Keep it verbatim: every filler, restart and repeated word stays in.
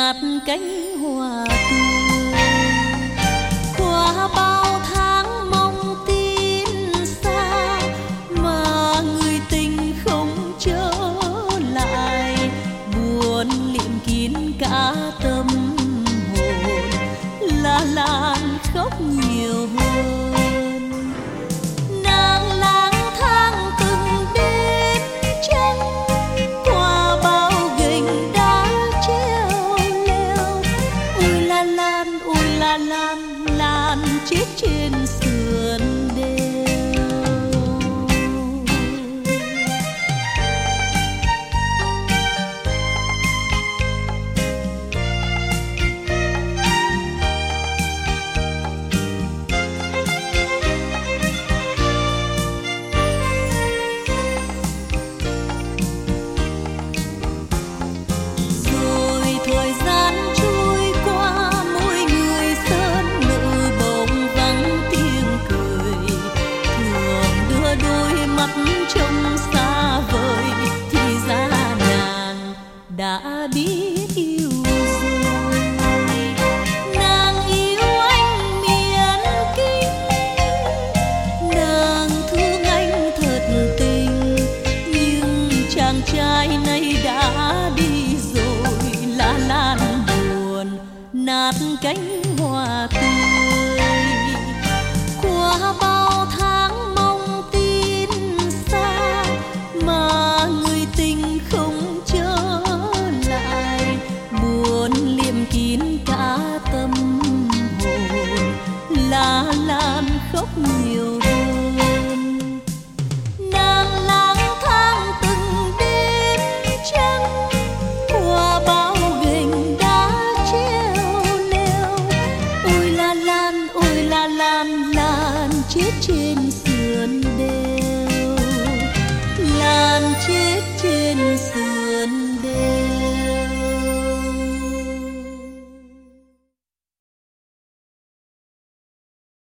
nát cánh hoa tươi. Qua bao tháng mong tin xa mà người tình không trở lại, buồn liệm kín cả tâm hồn, là làn khóc nhiều hơn. Nàng lang thang từng đêm trắng qua bao gành đá treo leo. Ôi la lan, ôi la lan, lan chết trên sườn đèo. Thời gian trôi qua, mỗi người sơn nợ bỗng vắng tiếng cười, thường đưa đôi mắt trông xa vời, thì ra nàng đã biết yêu rồi. Nàng yêu anh miền Kinh, nàng thương anh thật tình, nhưng chàng trai này đã đi rồi, lá lan buồn nát cánh hoa tươi. Qua bao tháng mong tin xa mà người tình không trở lại, buồn liệm kín cả tâm hồn, lá lan khóc nhiều hơn. Nàng lang thang từng đêm trắng qua bao gành đá treo leo. Ôi la lan, ôi la lan, lan chết trên